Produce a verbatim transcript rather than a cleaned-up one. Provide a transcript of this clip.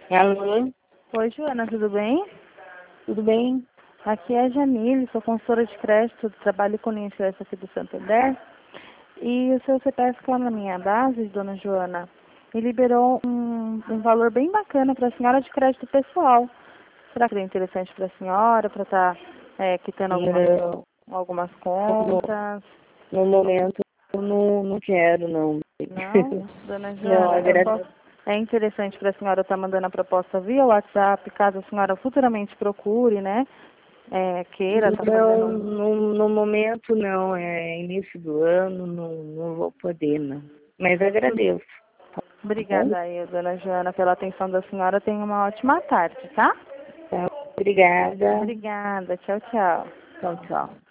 Alô? Oi, Joana, tudo bem? Tudo bem? Aqui é a Jamile, sou consultora de crédito, trabalho com o INSS aqui do Santander. E o seu C P F está na minha base, dona Joana, e liberou um, um valor bem bacana para a senhora de crédito pessoal. Será que é interessante para a senhora, para estar é, quitando algumas, Não, algumas no, contas? no momento eu não, não quero, não. Não? Dona Não, Joana, eu agradeço. posso... É interessante para a senhora estar mandando a proposta via WhatsApp, caso a senhora futuramente procure, né? É, queira estar Não, fazendo... no, no momento não, é início do ano, não, não vou poder, não. Mas agradeço, tá bom? Obrigada aí, dona Joana, pela atenção da senhora. Tenha uma ótima tarde, tá? Tá, obrigada. Obrigada. Tchau, tchau. Tchau, tchau.